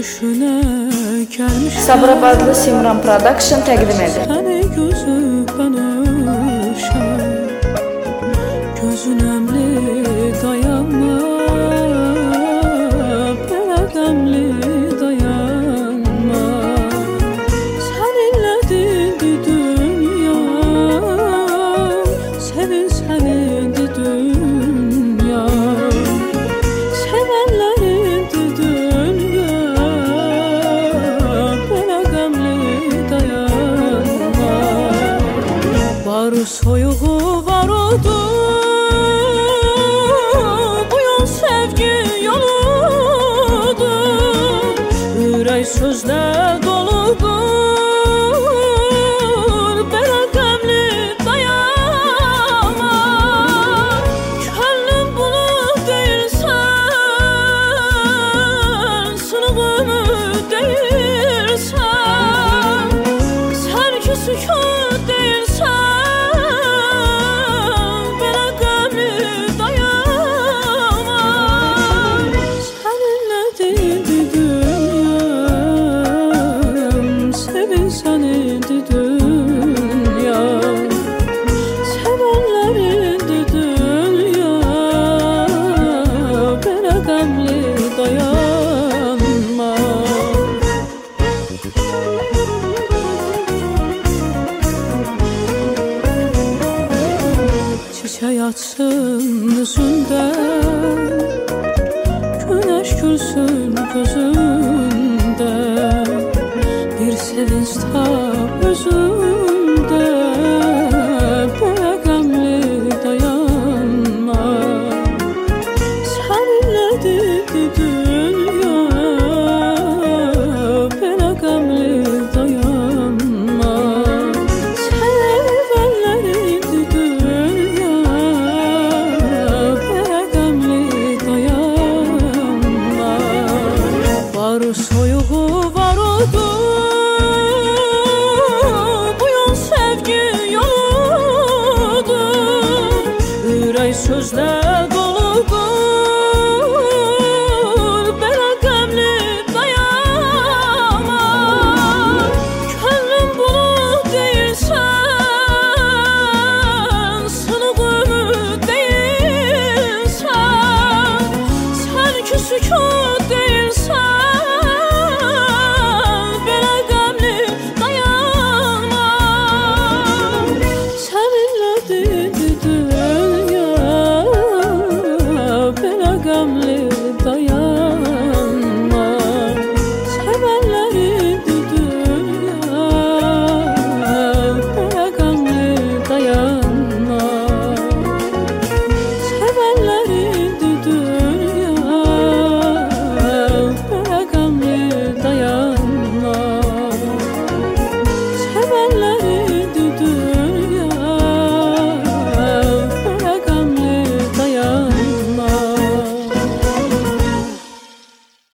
görüşüne gelmiş. Sabirabadlı Simran Production təqdim edir. Səni gözüb ben uşam, gözün əmli dayanma, belə qəmli dayanma. Səninlədir dünya, sevin sənindir dünya, sevənlərindir dünya, belə qəmli dayanma. Var soyuğu var odur, bu yol sevgi yoludur. Ürək sözlə doludur, belə qəmli dayanma. Könlüm bunu deyirsən, sınığımı deyirsən, sən ki sükut deyirsən, belə qəmli dayanma. Səninlədir dünyam, sevin sənindir dünya, sevənlərindir dünya, belə qəmli dayanma. Çiçək açsın üzündə, güneş gülsün gözündə, bir sevinç tap özündə, belə qəmli dayanma. Səninlədir dünya, belə qəmli dayanma. Sevənlərindir dünya, belə qəmli dayanma. Var soyuğu var odur, bu yol sevgi yoludur. Ürək sözlə